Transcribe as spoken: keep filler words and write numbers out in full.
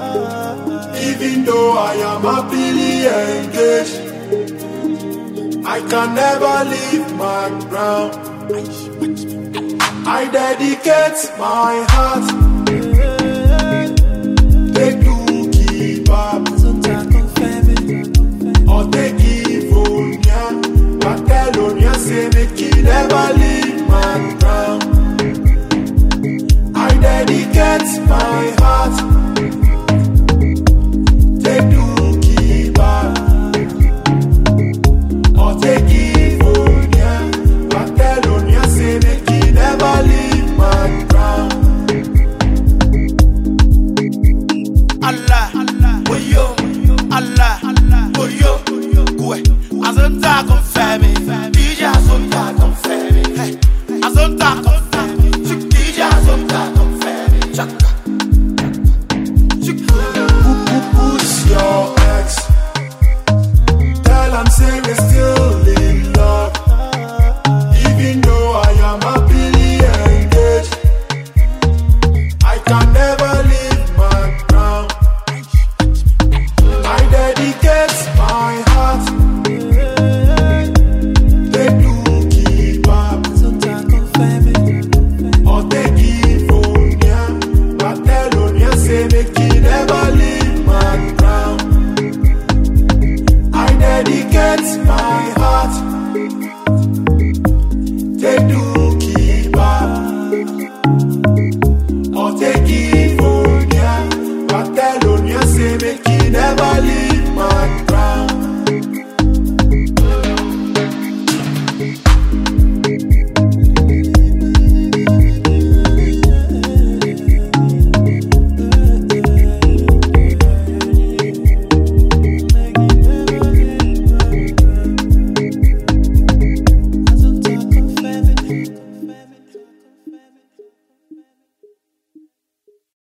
Even though I am happily engaged, I can never leave my ground. I dedicate my heart. Take to keep up. Or take Ivonia. Catalonia say make you never leave my ground. I dedicate my heart. Take to keep up. Or take Ivonia. Catalonia say make you never leave my ground. Allah, Oyo, Allah, Oyo, Gwe. Azonta confirm me, D J Azonta confirm me. Hey, Azonta confirm me, D J Azonta confirm me. Chaka, chaka.